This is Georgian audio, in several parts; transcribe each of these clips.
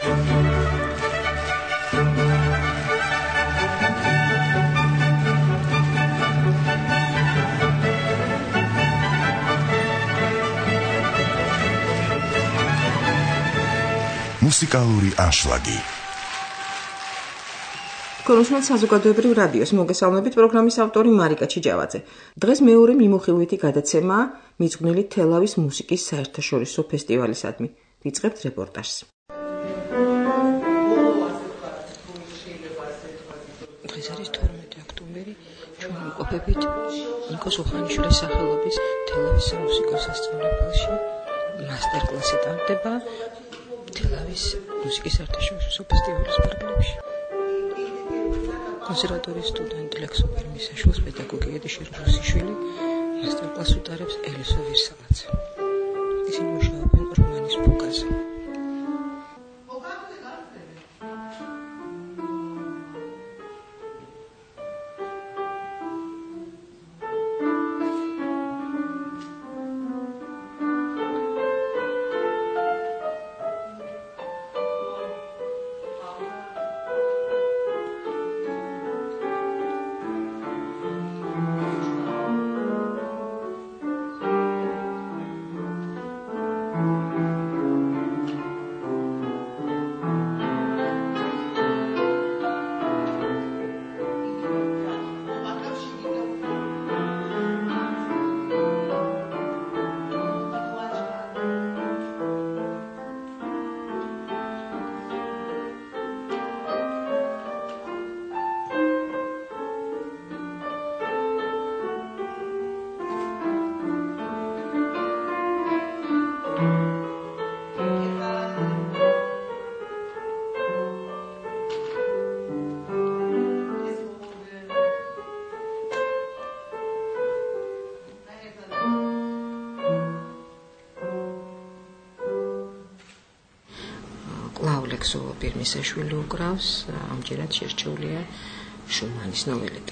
მუსიკალური ანშლაგი. კონსულტანტ საზოგადოებრივ რადიოს მოგესალმებით პროგრამის ავტორი მარიკა ჩიჯავაძე. დღეს მეორე მიმოხილვითი გადაცემაა მიძღვნილი თელავის მუსიკის საერთაშორისო ფესტივალისადმი. ვიწყებთ რეპორტაჟს. დღეს არის 12 ოქტომბერი. ჩვენ ვიმყოფებით ნიკოს უხანიშვილის სახელობის თელავის სამუსიკო სასწავლებელში. მასტერკლასი ტარდება თელავის მუსიკის საერთაშორისო ფესტივალის პარალელში. კონსერვატორიის სტუდენტი ლექსო პერმისაშვილს პედაგოგიადი შერბუსიშვილი მასტერკლასს უტარებს ელისო ვირსალაძე. ისინი მუშაობენ რომანის ბუგაზე. ლექსო პერმისაშვილი უკრავს, ამჯერად შერჩეულია შუმანის ნოველეტა.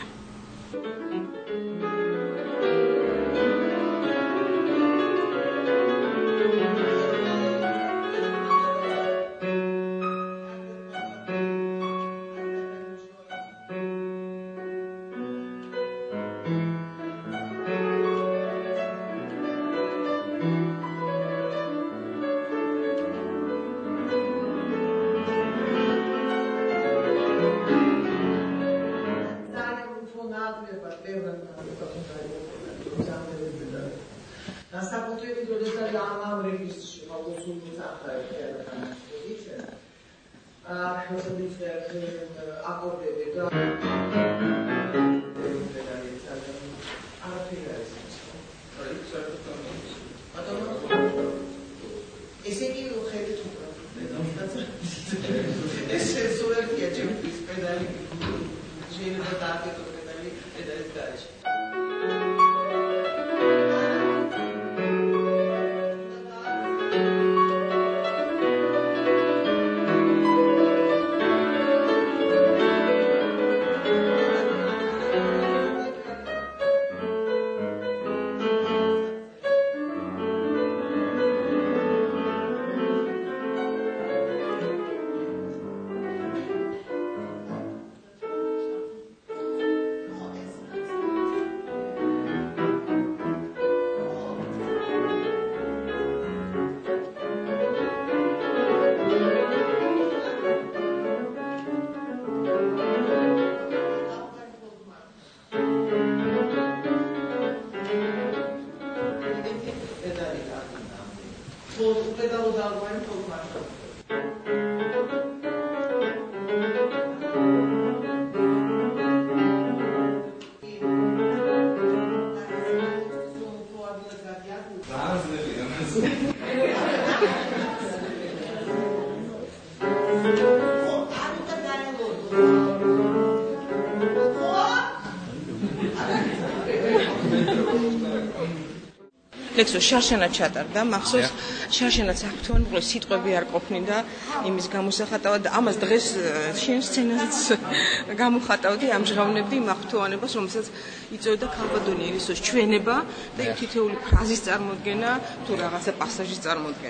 ლექსო შარშანა ჩატარდა, მახსოვს შარშანაც აქტუალური სიტყვები არ ყოფნიდა იმის გამოსახატავად და ამას დღეს შენ სცენაზეც გამოხატავდი, ამჟღავნებდი იმ აქტუანებას, რომელსაც იწოდა ქალბატონი ელისოს ჩვენება და იმ თითოეული ფრაზის წარმოდგენა თუ რაღაცა პასაჟის წარმოდგენა.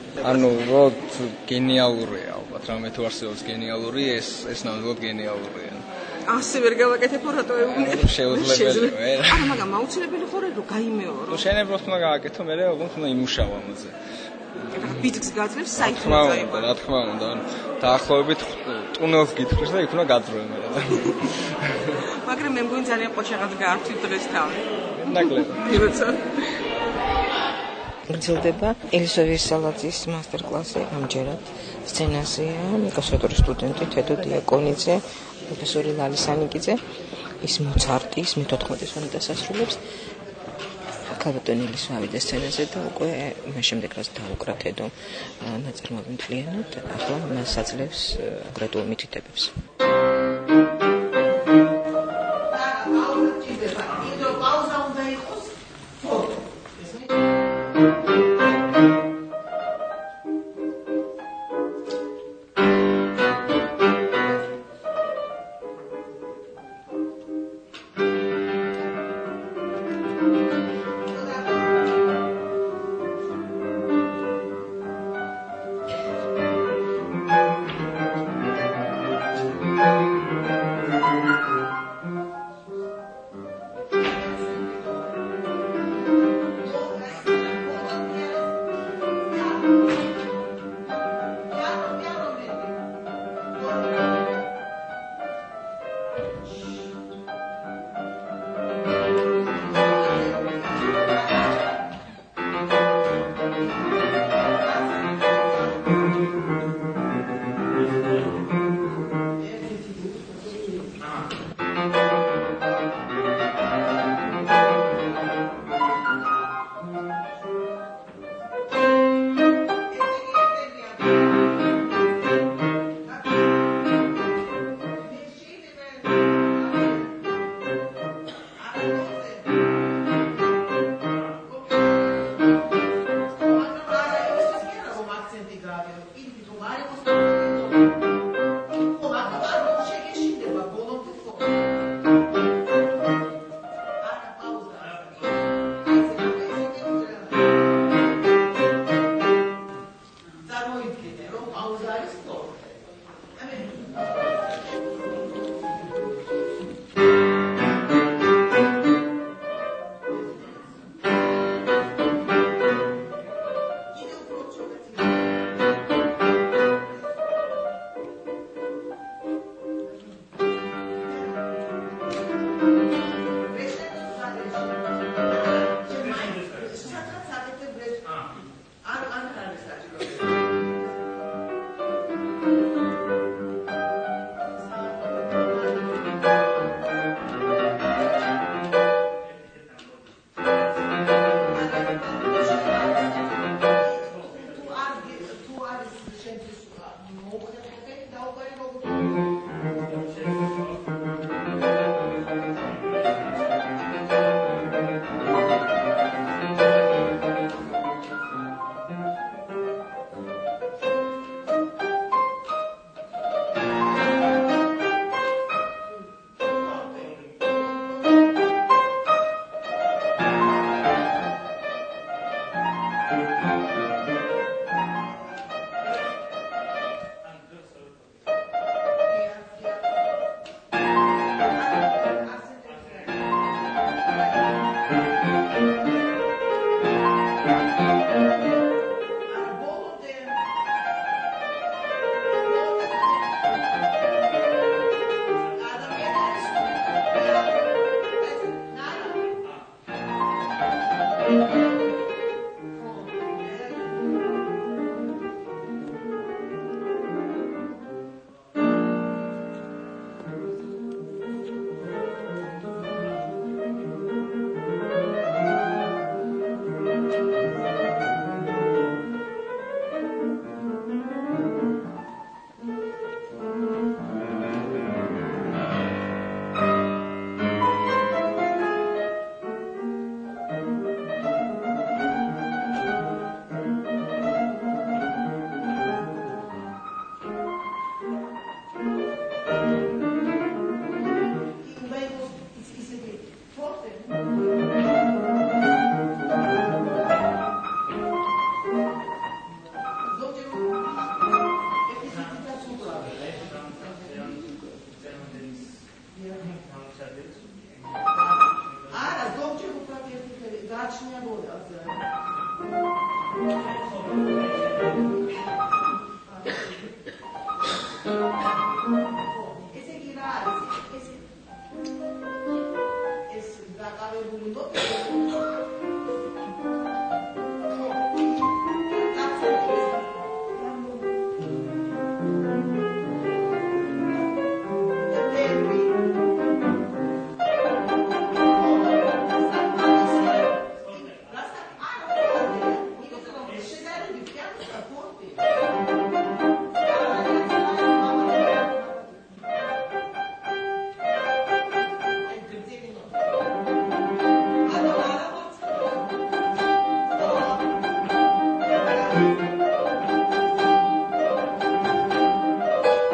ანუ უბრალოდ გენიალურია ალბათ, რამე თუ არსებობს გენიალური, ეს ნამდვილად გენიალურია. ასე ვერ გავაკეთებ რატო ეუბნები? შეუძლებელია. არა, მაგრამ აუცილებელი ხორე რომ გაიმეორო. შენებროთ უნდა გააკეთო, მე უბრალოდ უნდა იმუშავა ამაზე. ბიძგს გაძლევს საით რა თქმა უნდა, ანუ დაახლოებით ტუნელს გითხრის და იქ უნდა გაძროე მე. მაგრამ მე მგონი ძალიან ყოჩაღად გაართვი დღეს თავი. ნაკლები. იმეცა. გრძელდება ელისოვის სალაძის მასტერ-კლასი ამჯერად სცენაზეა კონსერვატორიის სტუდენტი თედო დიაკონიძე, პროფესორი ლალი სანიკიძე, ის მოცარტის მე-14 სონატას ასრულებს. ქალბატონი ელისავიძე სცენაზე და უკვე მას შემდეგ რაც დაუკრა თედო ნაწარმოები მთლიანად, ახლა მას აძლევს გრადუალ მითითებებს.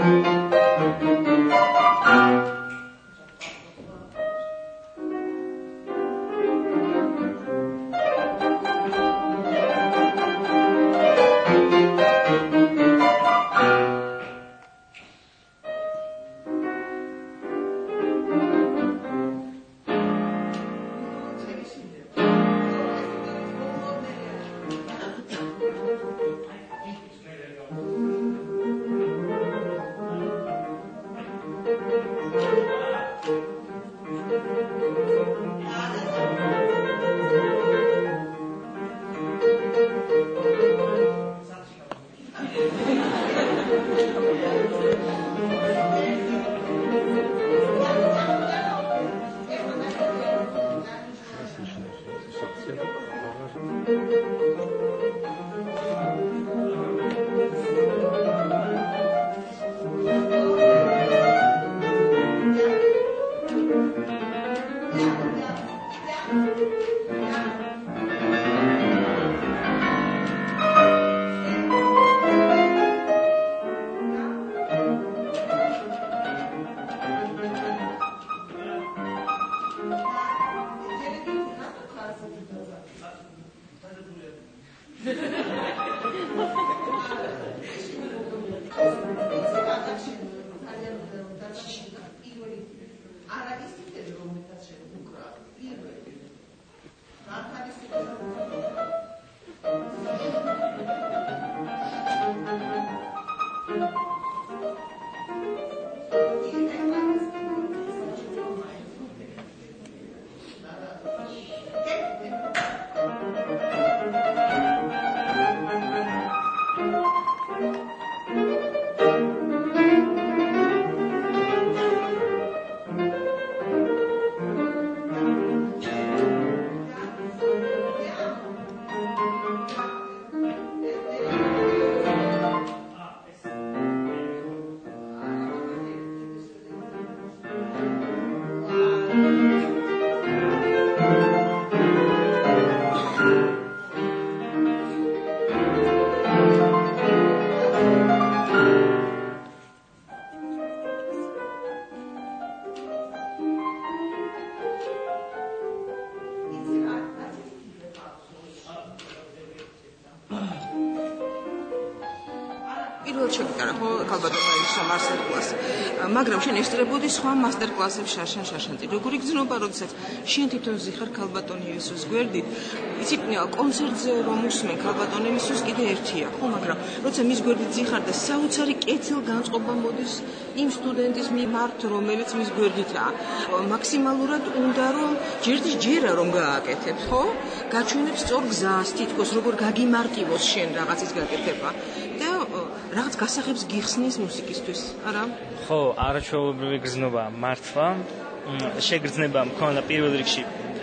შევიტარა ხო ქალბატონების მასტერკლასი, მაგრამ შენ ესწრებოდი სხვა მასტერკლასებს შარშან-შარშანზე. როგორი გძნობა, როდესაც შენ თვითონ ზიხარ ქალბატონიესოს გვერდით, იცი კონცერტზე რომ უსმენ ქალბატონიესოს კიდე ერთია, ხო, მაგრამ როცა მის გვერდით ზიხარ და საოცარი კეთილგანწყობა მოდის იმ სტუდენტის მიმართ, რომელიც მის გვერდითაა, მაქსიმალურად უნდა რომ ჯერა რომ გააკეთებ, ხო? გაჩვენებ სწორ გზას, თითქოს როგორ გაგიმარტივოს შენ რაღაცის გაკეთება. და რაღაც გასაღებს გიხსნის მუსიკისთვის, არა? ხო, არაჩვეულებრივი გრძნობა მართლა. შეგრძნება მქონდა პირველ რიგში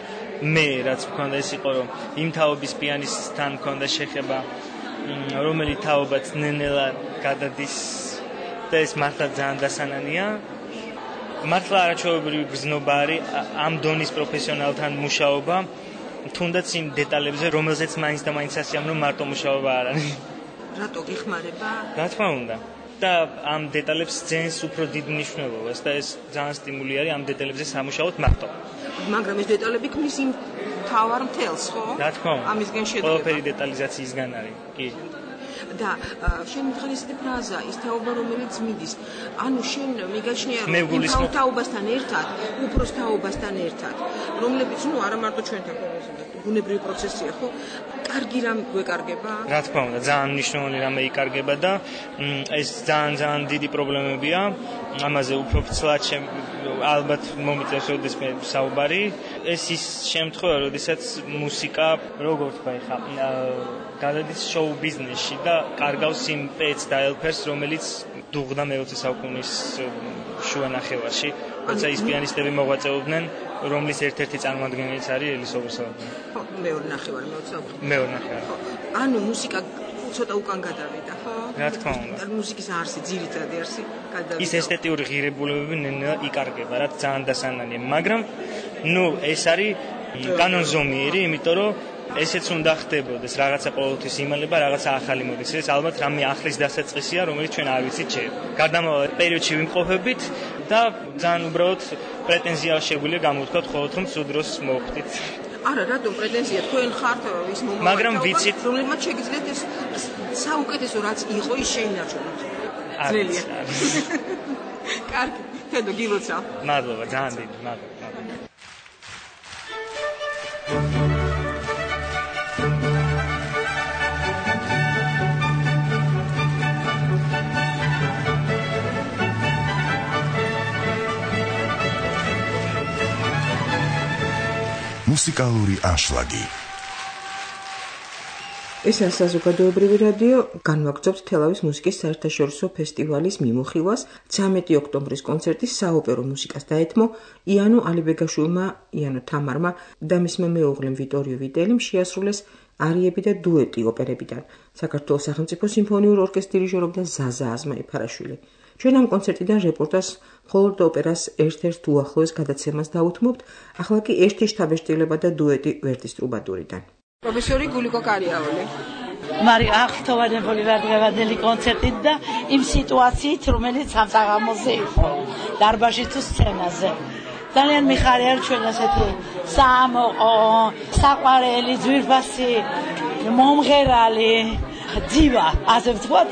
მე, რაც მქონდა ის იყო, რომ იმ თაობის პიანისტთან მქონდა შეხება, რომელიც თაობაც ნენელა გადადის და ეს მართლა ძალიან დასანანია. მართლა არაჩვეულებრივი გრძნობა არის ამ დონის პროფესიონალთან მუშაობა, თუნდაც იმ დეტალებზე, რომელზეც მაინც და მაინც ასიამ რომ მარტო მუშაობა არ არის. რატო გიხმარება? რა თქმა უნდა. და ამ დეტალებს ძენს უფრო დიდ მნიშვნელობას და ეს ძალიან სტიმული არის ამ დეტალებზე სამუშაოთ მარტო. მაგრამ ეს დეტალები ქმნის იმ თავარ მთელს, ხო? რა თქმა უნდა. ამისგან შედგება. ყველაფერი დეტალიზაციისგან არის, კი. და შენ მითხარ ისეთი ფრაზა, ის თაობა რომელიც მიდის. ანუ შენ მიგაჩნია რომ იმ თაობასთან ერთად, უფროს თაობასთან ერთად, რომლებიც არა მარტო ჩვენთან ბუნებრივი პროცესია, ხო? კარგი რამ გვეკარგება? რა თქმა უნდა, ძალიან მნიშვნელოვანი რამე იკარგება და ეს ძალიან დიდი პრობლემებია. ამაზე უფრო ფცლად ალბათ მომიწევს როდესაც მე საუბარი. ეს ის შემთხვევა, როდესაც მუსიკა, როგორც ხა, გადადის შოუ ბიზნესში და კარგავს იმ პეცს და ელფერს, რომელიც დუღდა მე-20 საუკუნის შუანახევარში, როცა ის პიანისტები მოღვაწეობდნენ, რომლის ერთ-ერთი წარმოადგენელიც არის ელის ობერსალოვი. ხო, მეორე ნახევარი მე-20 მეორე ნახევარი. ანუ მუსიკა ცოტა უკან გადავიდა, ხო? რა თქმა უნდა. და მუსიკის არსი, ძირითადი არსი გადავიდა. ის ესთეტიური ღირებულებები ნელა იკარგება, რაც ძალიან დასანანია, მაგრამ ეს არის კანონზომიერი, იმიტომ რომ ესეც უნდა ხდებოდეს, რაღაცა ყოველთვის იმალება, რაღაცა ახალი მოდის. ეს ალბათ რამე ახლის დასაწყისია, რომელიც ჩვენ არ ვიცით ჯერ. გარდამავალ პერიოდში ვიმყოფებით და ძალიან უბრალოდ პრეტენზია შეგვიძლია გამოვთქვათ მხოლოდ რომ სულ დროს მოვხდით. არა, რატომ პრეტენზია? თქვენ ხართ ის მომავალი. მაგრამ ვიცით, რომლებმაც შეგიძლიათ ეს საუკეთესო რაც იყო ის შეინარჩუნოთ. ძნელია. კარგი, თედო გილოცა. მადლობა, ძალიან დიდი, მადლობა. მუსიკალური აშლაგი. ეს საზოგადოებრივი რადიო განვაგრძობთ თელავის მუსიკის საერთაშორისო ფესტივალის მიმოხილვას 13 ოქტომბრის კონცერტის საოპერო მუსიკას დაეთმო იანო ალიბეგაშვილმა, იანო თამარმა და მისმა მეუღლემ ვიტორიო ვიტელიმ შეასრულეს არიები და დუეტი ოპერებიდან. საქართველოს სახელმწიფო სიმფონიურ ორკესტრის დირიჟორობდა ზაზა აზმაიფარაშვილი. ჩვენ ამ კონცერტიდან რეპორტაჟს მხოლოდ ოპერას ერთ-ერთ უახლოეს გადაცემას დაუთმობთ, ახლა კი ერთი შთაბეჭდილება და დუეტი ვერდის ტრუბადურიდან. პროფესორი გულიკო კარიაული. მარი აღფრთოვანებული ვარ დღევანდელი კონცერტით და იმ სიტუაციით, რომელიც სამსაღამოზე იყო, დარბაზში თუ სცენაზე. ძალიან მიხარია ჩვენ ასეთი საამოყო, საყვარელი, ძვირფასი, მომღერალი ძივა, ასე ვთქვათ.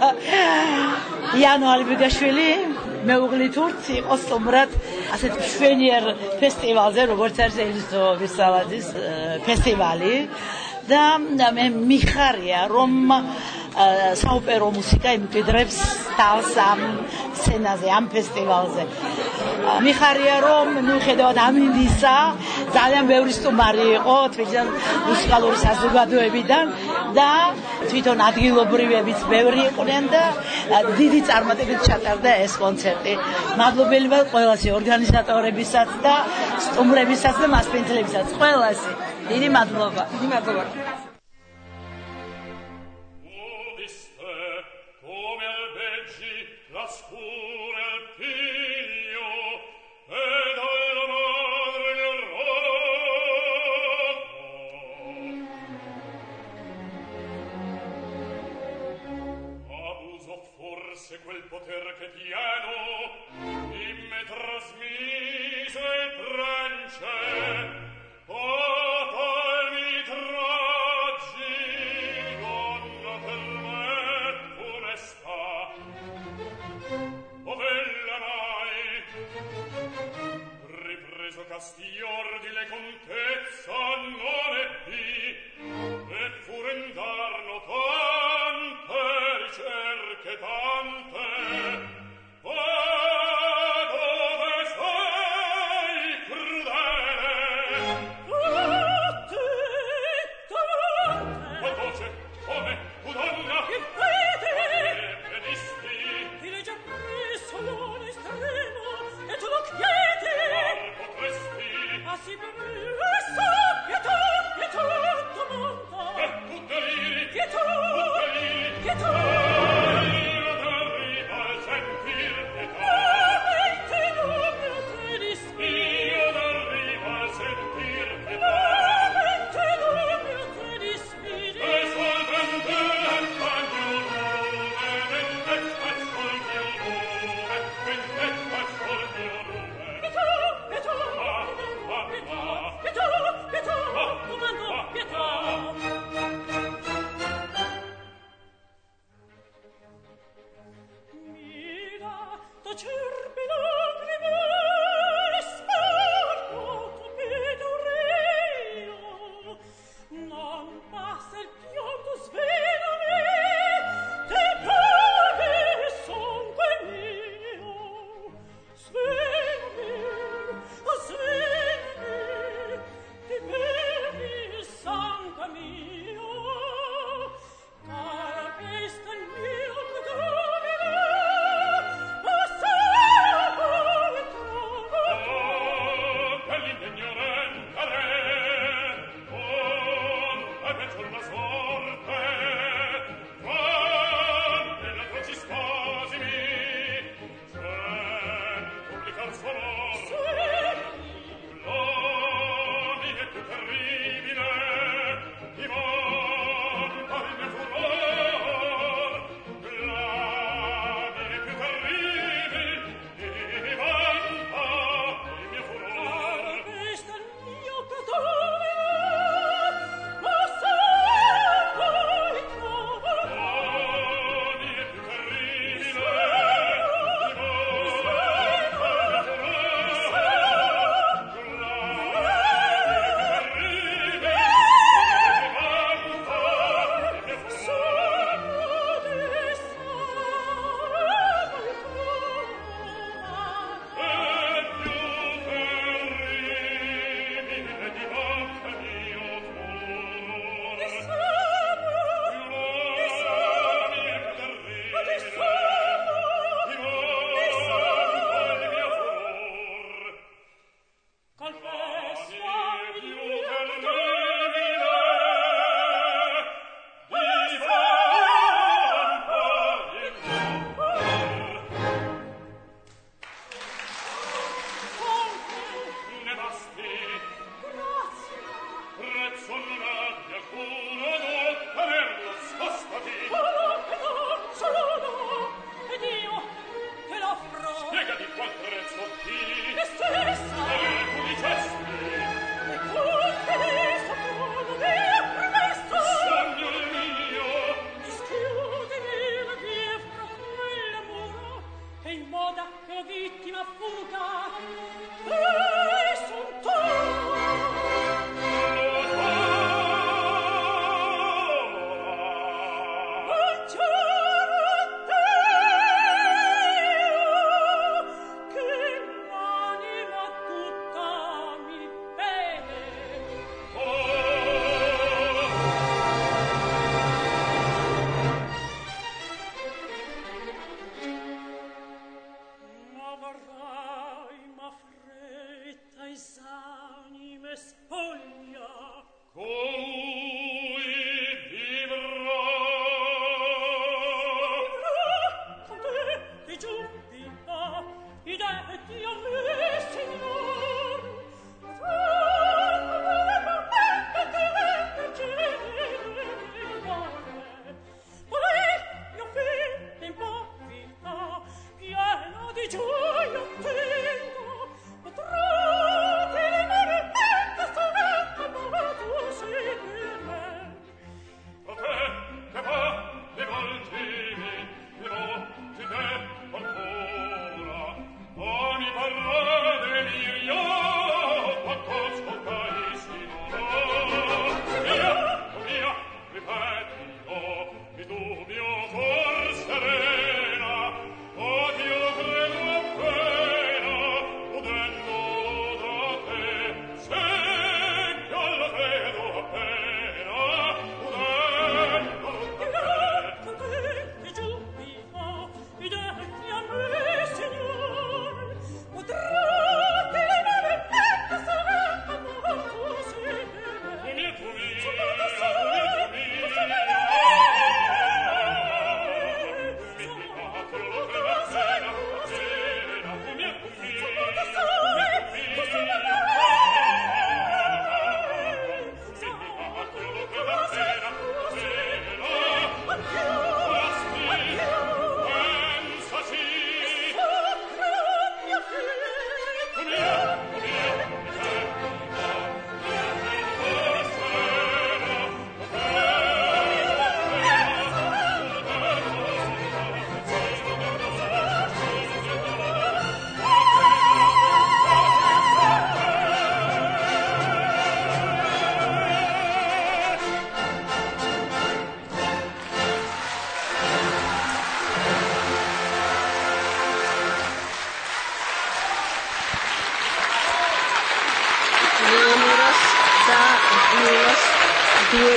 იანო ალიბეგაშვილი მეუღლით ურთ იყო სტუმრად ასეთ მშვენიერ ფესტივალზე, როგორც არის ელიზოვის სალადის ფესტივალი და მე მიხარია რომ საოპერო მუსიკა იმკვიდრებს თავს ამ სცენაზე, ამ ფესტივალზე. მიხარია რომ მიუხედავად ამინდისა ძალიან ბევრი სტუმარი იყო თვითონ მუსიკალური საზოგადოებიდან და თვითონ ადგილობრივებიც ბევრი იყვნენ და დიდი წარმატებით ჩატარდა ეს კონცერტი. მადლობელი ვარ ყველასი ორგანიზატორებისაც და სტუმრებისაც და მასპინძლებისაც ყველასი. დიდი მადლობა. დიდი მადლობა. Quel poter che pieno in me trasmise trance total mi traggi donna per me onesta o bella mai ripreso castior di le contezza non ebbi e fur indarno tante ricerche tante dove sei crudele o voce come tu donna che vedi venisti ti legge presso l'estremo e tu lo chiedi potresti a si presso pietà domanda e tu deliri pietà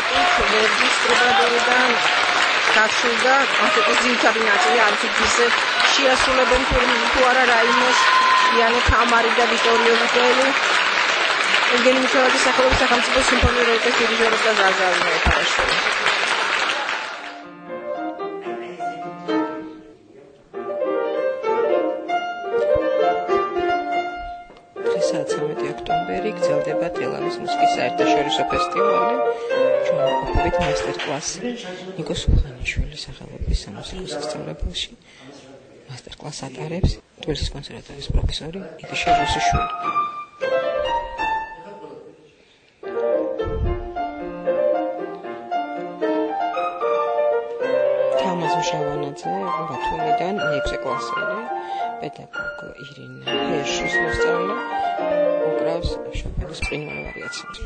კონცერტით ვერდის ტრუბადურიდან გასულდა კონცერტის ძირითადი ნაწილი არის ის შეასრულებენ თუ არა რაიმოს იანო თამარი და ვიტორიო ვიტელი ეგენი მიქელაძის სახელობის სახელმწიფო სიმფონიური ორკესტრის დირიჟორი და ზაზარია ეფარაშვილი. ოქტომბერი გრძელდება თელავის მუსიკის საერთაშორისო ფესტივალი. ჩვენ ვყოფით მასტერკლასი ნიკო სულხანიშვილის სახელობის სამუსიკო სასწავლებელში. მასტერკლასს ატარებს თბილისის კონსერვატორიის პროფესორი იგიშე რუსიშვილი. თამაზ მშავანაძე ბათუმიდან 6 კლასელი, პედაგოგ ირინა ჰერშის მოსწავლე უკრავს შოპენის პრიმულ ვარიაციას.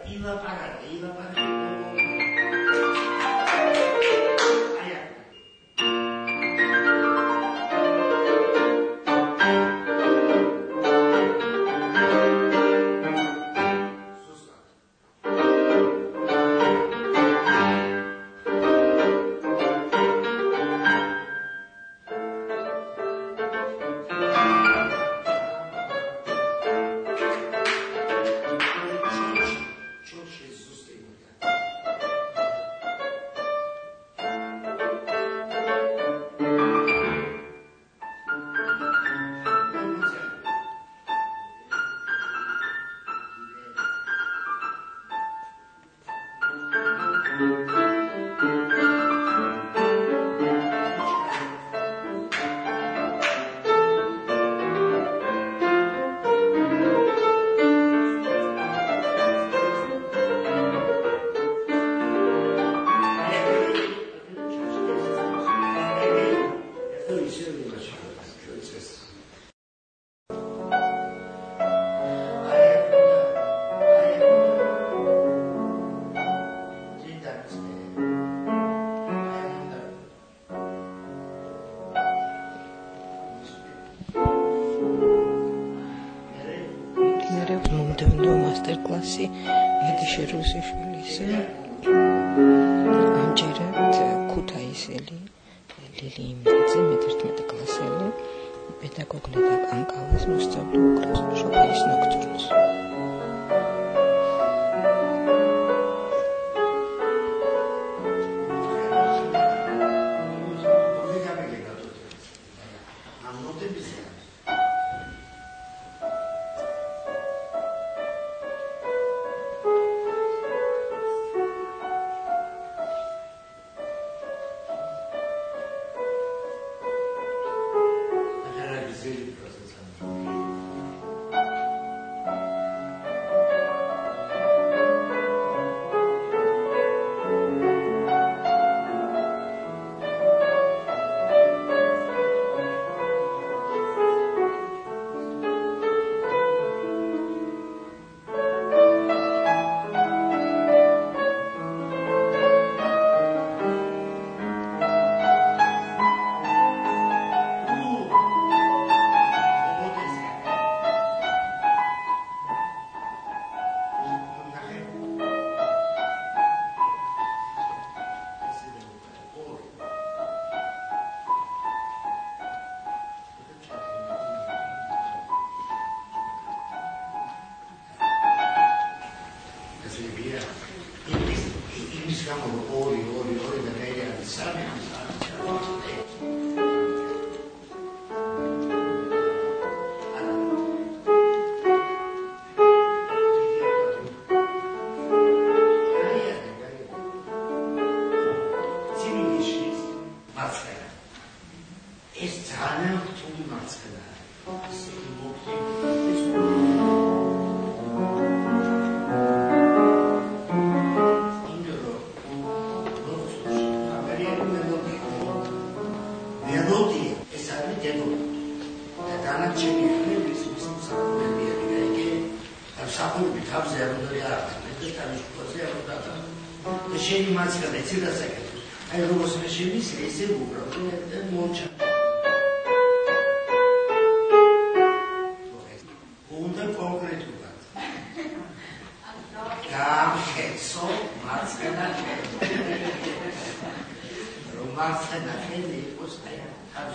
მასტერკლასი იგიშე რუსიშვილის ამჯერად ქუთაისელი ლილი იმიძე მე-11 კლასელი პედაგოგ ლედა კანკავის მოსწავლე უკრავს შოპენის ნოქტურნს. Marcela მარცხენა ხელი იყოს აი ამ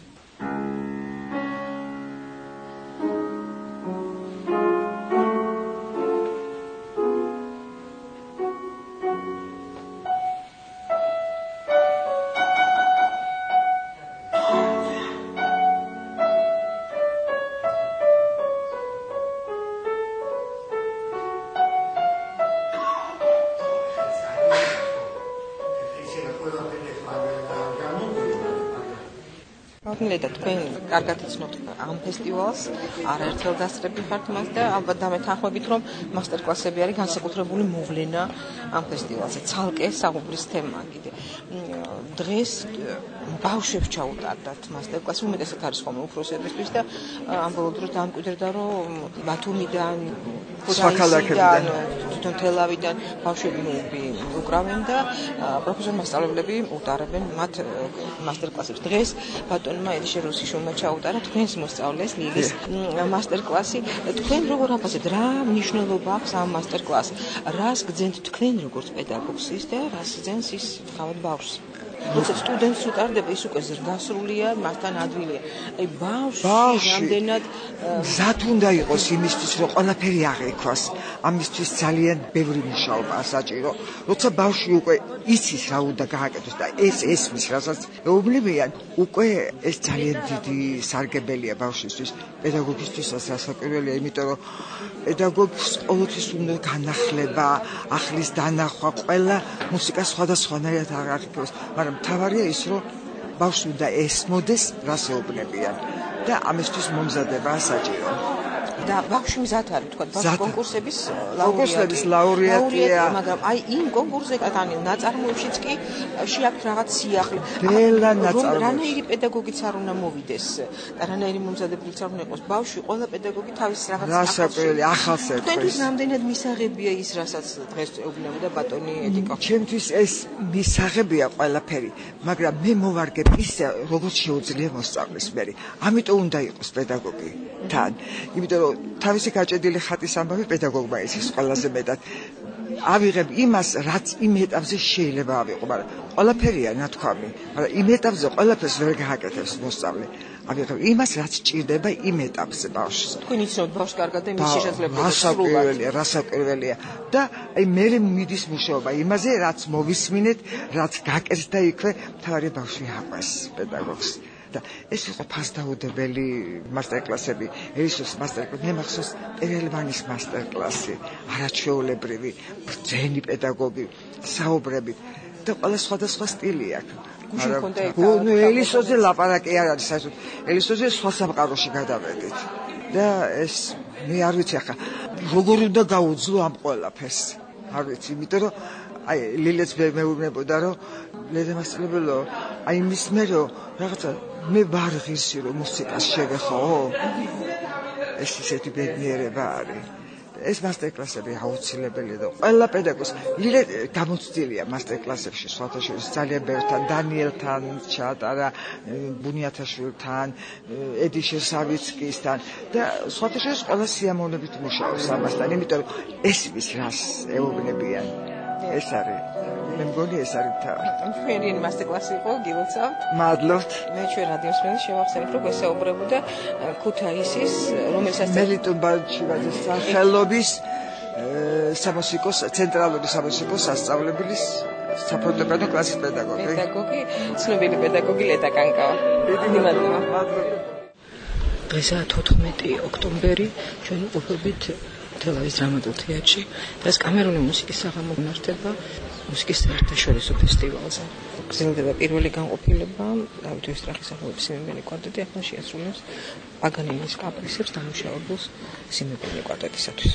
და თქვენ კარგად იცნობთ ამ ფესტივალს, არაერთხელ დასწრები ხართ მას და ალბათ დამეთანხმებით, რომ მასტერკლასები არის განსაკუთრებული მოვლენა ამ ფესტივალზე. ცალკე საუბრის თემაა კიდე. დღეს ბავშვებს ჩაუტარდათ მასტერკლასი, უმეტესად არის ხოლმე უფროსებისთვის და ამ ბოლო დროს დამკვიდრდა, რომ ბათუმიდან, ქუთაისიდან, თვითონ თელავიდან ბავშვები უკრავენ და პროფესორ მასწავლებლები უტარებენ მათ მასტერკლასებს. დღეს ბატონმა ედიშერ რუსიშვილმა ჩაუტარა თქვენს მოსწავლეს ლილის მასტერკლასი. თქვენ როგორ აფასებთ, რა მნიშვნელობა აქვს ამ მასტერკლასს? რას გძენთ თქვენ როგორც პედაგოგს და რას გძენს ის თავად ბავშვს? როცა სტუდენტს უტარდება, ის უკვე ზრდასრულია, მასთან ადვილია. აი ბავშვი რამდენად მზად უნდა იყოს იმისთვის, რომ ყველაფერი აღექვას. ამისთვის ძალიან ბევრი მუშაობაა საჭირო. როცა ბავშვი უკვე იცის რა უნდა გააკეთოს და ეს ესმის, რასაც ეუბნებიან, უკვე ეს ძალიან დიდი სარგებელია ბავშვისთვის, პედაგოგისთვისაც რასაკვირველია, იმიტომ რომ პედაგოგს ყოველთვის უნდა განახლება, ახლის დანახვა, ყველა მუსიკა სხვადასხვანაირად აღარ მაგრამ მთავარია ის, რომ ბავშვი უნდა ესმოდეს, რას ეუბნებიან და ამისთვის მომზადება საჭირო. და ბავშვი მზად არის, თქვა, ბავშვი კონკურსების ლაურეატია, მაგრამ აი იმ კონკურსებთან ნაწარმოებშიც კი შეაქვთ რაღაც სიახლე. რანაირი პედაგოგიც არ უნდა მოვიდეს და რანაირი მომზადებელიც არ უნდა იყოს. ბავშვი, ყველა პედაგოგი თავის რაღაც ახალს ერწყმის. თქვენთვის რამდენად მისაღებია ის, რასაც დღეს ეუბნებოდა ბატონი ედიკო? ჩემთვის ეს მისაღებია ყველაფერი, მაგრამ მე მოვარგებ ისე, როგორც შეუძლია მოსწავლის მე. ამიტომ უნდა იყოს პედაგოგი თან. იმიტომ რომ თავისი გაჭედილი ხატის ამბავი პედაგოგმა იცის ყველაზე მეტად. ავიღებ იმას, რაც იმ ეტაპზე შეიძლება ავიღო, მაგრამ ყველაფერია ნათქვამი, მაგრამ იმ ეტაპზე ყველაფერს ვერ გააკეთებს მოსწავლე. ავიღებ იმას, რაც ჭირდება იმ ეტაპზე ბავშვს. თქვენ იცნობთ ბავშვს კარგად და მის შესაძლებლობებს სრულად. რასაკვირველია და აი მე მიდის მუშაობა იმაზე, რაც მოვისმინეთ, რაც გაკეთდა იქვე, მთავარია ბავშვი აყვეს პედაგოგს. და ეს იყო ფასდაუდებელი მასტერკლასები, ერისოს მასტერკლასი, მე მახსოვს ტერელმანის მასტერკლასი, არაჩვეულებრივი, ბრძენი პედაგოგი, საუბრები და ყველა სხვადასხვა სტილი აქვს. ელისოზე ლაპარაკი არ არის საერთოდ. ელისოზე სხვა სამყაროში გადავედით. და ეს მე არ ვიცი ახლა როგორ უნდა გაუძლო ამ ყველაფერს. არ ვიცი, იმიტომ რომ აი ლილეც მეუბნებოდა რომ ლედემასწავლებელო, აი მის მე რომ რაღაცა მე ვარ ღირსი რომ მუსიკას შევეხო. ეს ისეთი ბედნიერება არის. ეს მასტერკლასები აუცილებელია და ყველა პედაგოგს ლილე გამოცდილია მასტერკლასებში სხვათა შორის ძალიან ბევრთან, დანიელთან ჩაატარა, ბუნიათაშვილთან, ედიშერ სავიცკისთან და სხვათა შორის ყველა სიამოვნებით მუშაობს ამასთან, იმიტომ რომ ეს ვის რას ეუბნებიან. ეს არის მე მგონი ეს არის თავი. თქვენი მასტერკლასი იყო, გილოცავთ. მადლობთ. მე ჩვენ რადიოს მენს შევახსენებ, რომ ესაუბრებოდა ქუთაისის, რომელსაც მელიტონ ბარჩივაძის სახელობის სამუსიკოს ცენტრალური სამუსიკოს სასწავლებლის საფორტეპიანო კლასის პედაგოგი. ცნობილი პედაგოგი ლეტა კანკავა. დიდი მადლობა. დღესაა 14 ოქტომბერი, ჩვენ ვყოფებით თელავის დრამატულ თეატრში. დღეს კამერული მუსიკის საღამო მიმართება მუსიკის საერთაშორისო ფესტივალზე. გრძელდება პირველი განყოფილება, დავით ოსტრახის სახელობის სიმებიანი კვარტეტი ახლა შეასრულებს პაგანინის კაპრისებს დამუშავებულს სიმებიანი კვარტეტისათვის.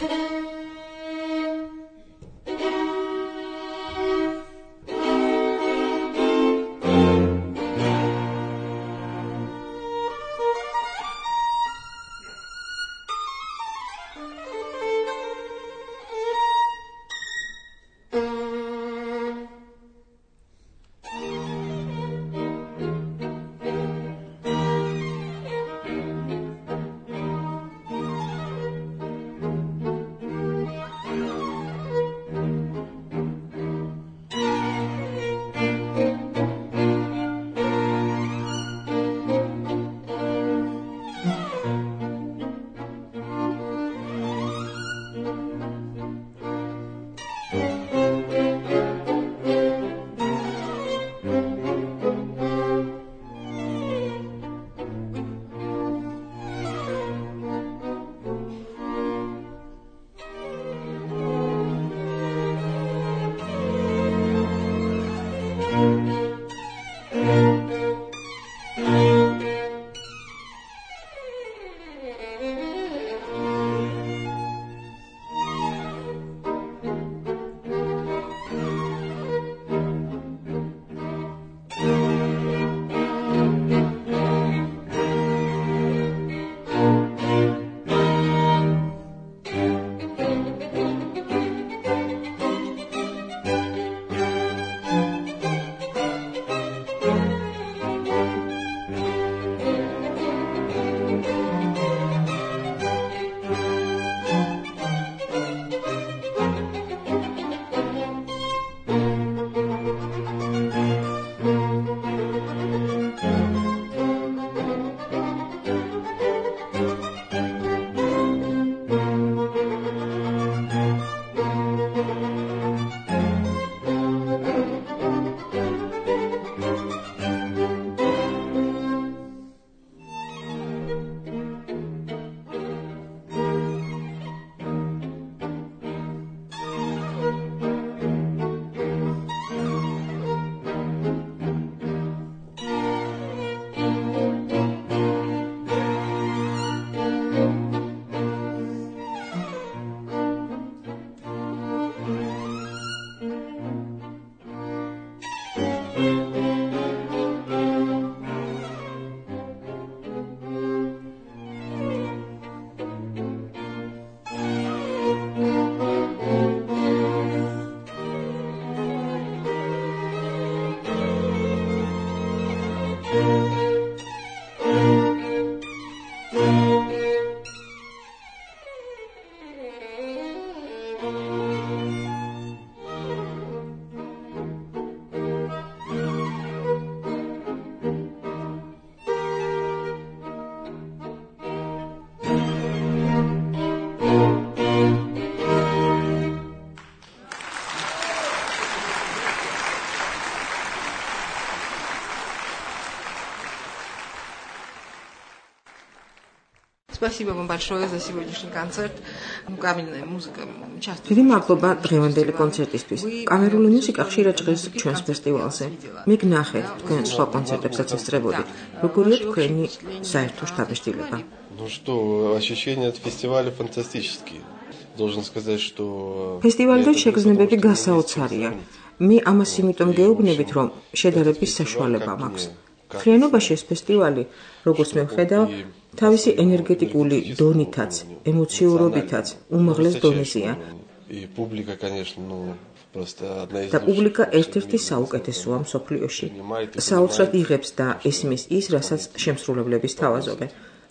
Спасибо вам большое за сегодняшний концерт. Камерная музыка часто. დიდი მადლობა დღევანდელი კონცერტისთვის. კამერული მუსიკა ხშირად ჟღერს ჩვენს ფესტივალზე. მე გნახეთ თქვენ სხვა კონცერტებსაც ესწრებოდით. როგორია თქვენი საერთო შთაბეჭდილება? Ну что, ощущения от фестиваля фантастические. Должен сказать, что ფესტივალიდან შეგრძნებები გასაოცარია. მე ამას იმიტომ გეუბნებით, რომ შედარების საშუალება მაქვს. მთლიანობაში ეს ფესტივალი, როგორც მე ვხედავ, თავისი ენერგეტიკული დონითაც, ემოციურობითაც უმაღლეს დონეზეა. И публика, конечно, ну просто одна из და პუბლიკა ერთ-ერთი საუკეთესოა მსოფლიოში. საოცრად იღებს და ესმის ის, რასაც შემსრულებლების თავაზობენ.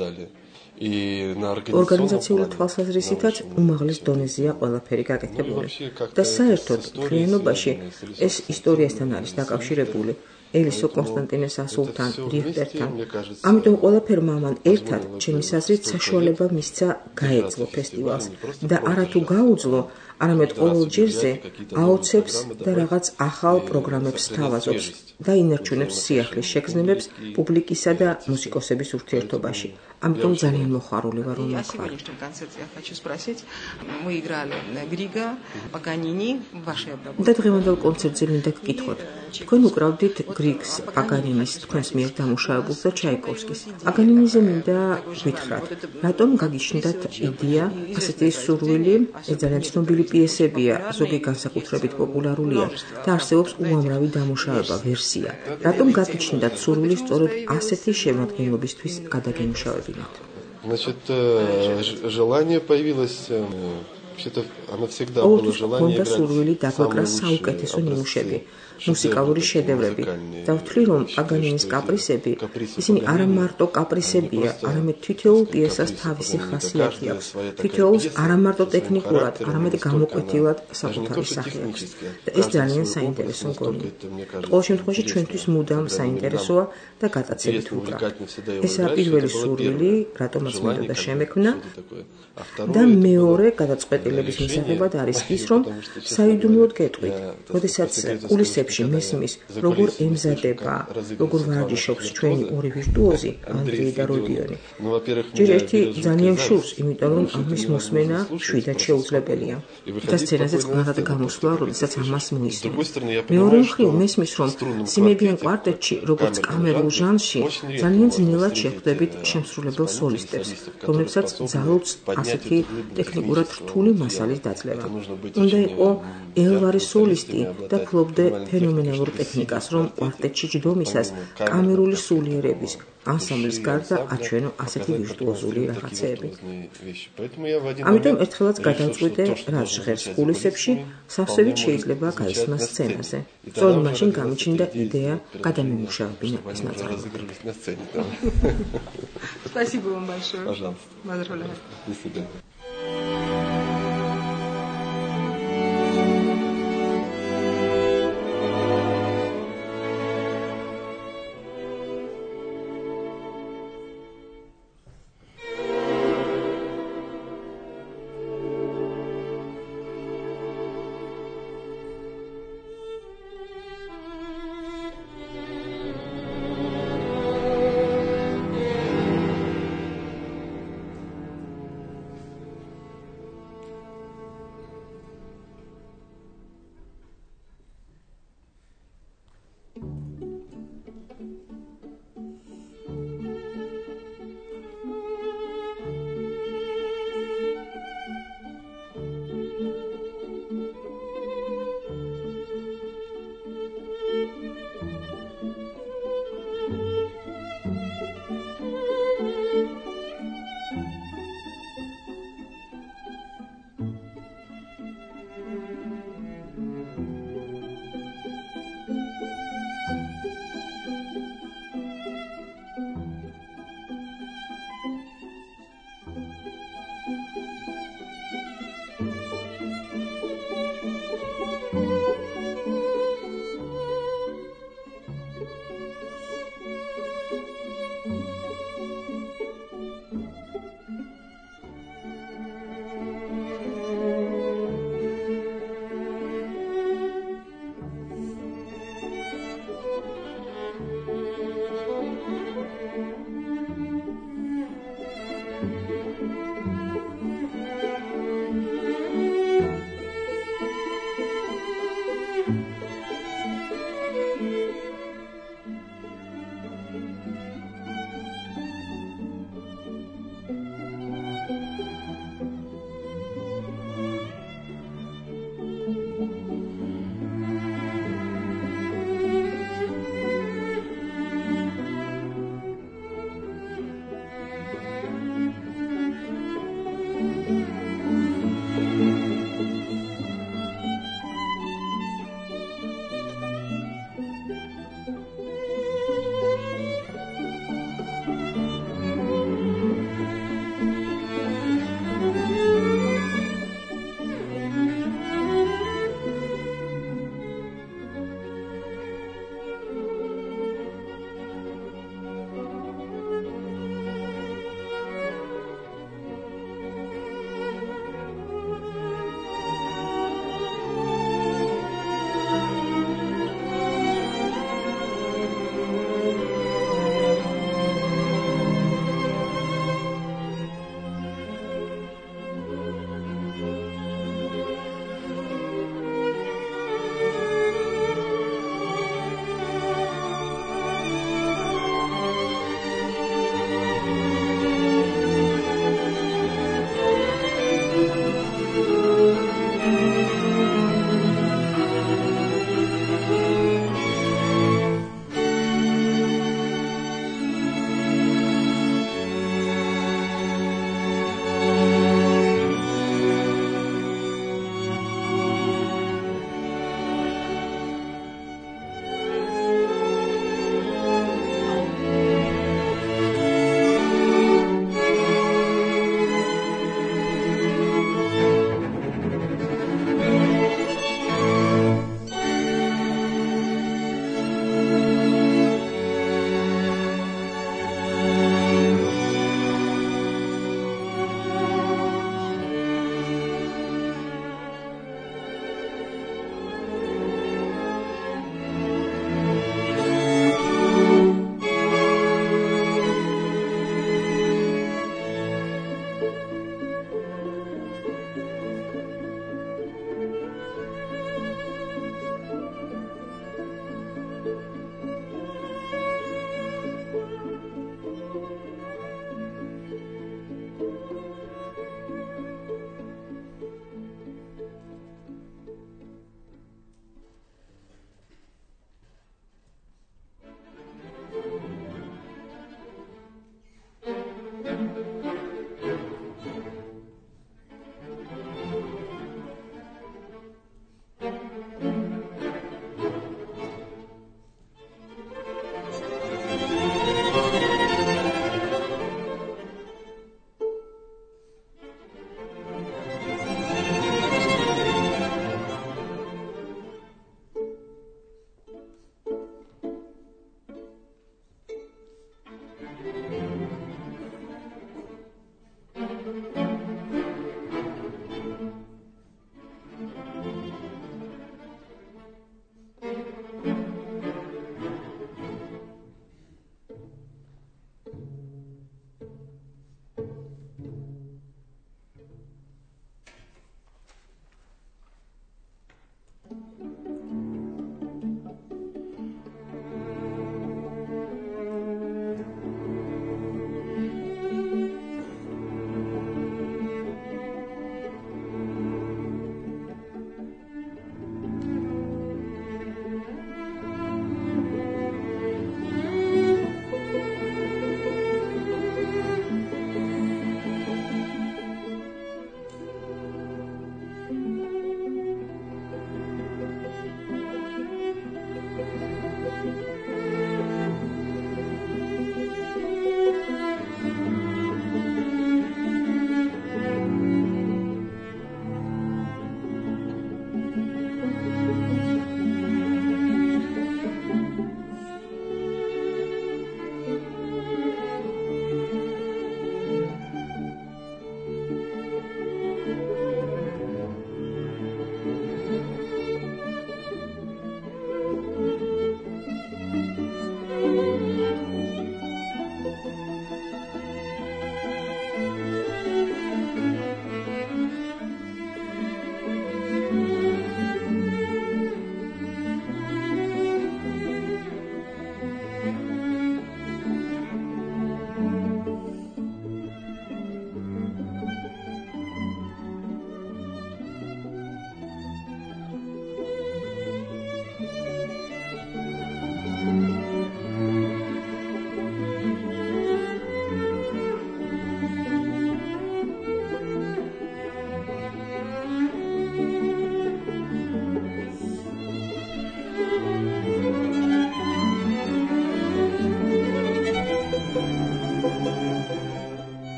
И на ორგანიზაციული თვალსაზრისითაც უმაღლეს დონეზეა ყველაფერი გაკეთებული. და საერთოდ მთლიანობაში ეს ისტორიასთან არის დაკავშირებული. ელისო კონსტანტინეს ასულთან, რიხტერთან. ამიტომ ყველაფერმა მან ერთად, ჩემის აზრით, საშუალება მისცა გაეძლო ფესტივალს და არათუ გაუძლო, არამედ ყოველ ჯერზე აოცებს და რაღაც ახალ პროგრამებს თავაზობს და ინარჩუნებს სიახლის შეგრძნებებს პუბლიკისა და მუსიკოსების ურთიერთობაში. ამიტომ ძალიან მოხარული ვარ, რომ На сегодняшнем концерте я хочу спросить, мы играли Грига, Паганини, вашей обработке. და დღევანდელ კონცერტზე მინდა გკითხოთ. თქვენ უკრავდით გრიგს, პაგანინის, თქვენს მიერ დამუშავებულს და ჩაიკოვსკის. პაგანინიზე მინდა გითხრათ, რატომ გაგიჩნდათ იდეა ასეთი სურვილი, ძალიან ცნობილი პიესებია, ზოგი განსაკუთრებით პოპულარულია და არსებობს უამრავი დამუშავება, ვერსია. რატომ გაგიჩნდათ სურვილი სწორედ ასეთი შემადგენლობისთვის გადაგემუშავებინათ? Значит, желание появилось, вообще-то оно всегда было желание играть самые лучшие მუსიკალური შედევრები და ვთვლი რომ პაგანინის კაპრისები ისინი არა მარტო კაპრისებია, არამედ თითოეულ პიესას თავისი ხასიათი აქვს. თითოეულს არა მარტო ტექნიკურად, არამედ გამოკვეთილად საკუთარი სახე აქვს. და ეს ძალიან საინტერესო მგონია. ყოველ შემთხვევაში ჩვენთვის მუდამ საინტერესოა და გატაცებით ვუკრავთ. ესაა პირველი სურვილი, რატომაც მინდოდა შემექმნა. და მეორე გადაწყვეტილების მისაღებად არის ის, რომ საიდუმლოდ გეტყვით, როდესაც კულისებში მესმის, როგორ ემზადება, როგორ ვარჯიშობს ჩვენი ორი ვირტუოზი, ანდრეი და როდიონი. ჯერ ერთი ძალიან შურს, იმიტომ რომ ამის მოსმენა შვიდად შეუძლებელია. და სცენაზე წყნარად გამოსვლა, როდესაც ამას მოისმენ. მეორე მხრივ მესმის, რომ სიმებიან კვარტეტში, როგორც კამერულ ჟანრში, ძალიან ძნელად შეხვდებით შემსრულებელ სოლისტებს, რომლებსაც ძალუძს ასეთი ტექნიკურად რთული მასალის დაძლევა. უნდა იყო ელვარი სოლისტი და ფლობდე ფენომენალურ ტექნიკას, რომ კვარტეტში ჯდომისას კამერული სულიერების ანსამბლის გარდა აჩვენო ასეთი ვირტუოზული რაღაცეები. ამიტომ ერთხელაც გადავწყვიტე, რაც ჟღერს კულისებში, სავსებით შეიძლება გაისმას სცენაზე. სწორედ მაშინ გამიჩნდა იდეა გადამიმუშავებინა ეს ნაწარმოები. Спасибо вам большое. Пожалуйста. До свидания.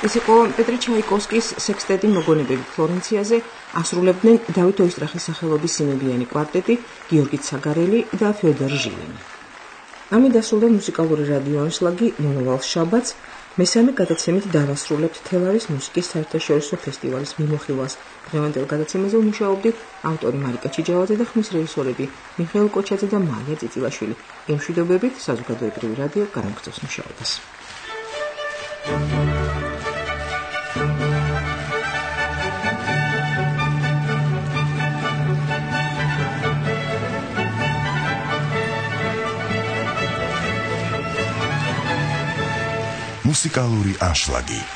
ეს იყო პეტრე ჩაიკოვსკის სექსტეტი მოგონებები ფლორენციაზე, ასრულებდნენ დავით ოისტრახის სახელობის სიმებიანი კვარტეტი, გიორგი ცაგარელი და ფიოდორ ჟილინი. ამით დასრულდა მუსიკალური რადიო ანშლაგი მომავალ შაბათს. მესამე გადაცემით დავასრულებთ თელავის მუსიკის საერთაშორისო ფესტივალის მიმოხილვას. დღევანდელ გადაცემაზე მუშაობდით ავტორი მარიკა ჩიჯავაძე და ხმის რეჟისორები მიხეილ კოჩაძე და მალია წიწილაშვილი. მშვიდობებით საზოგადოებრივი რადიო განაგრძობს მუშაობას. მუსიკალური ანშლაგი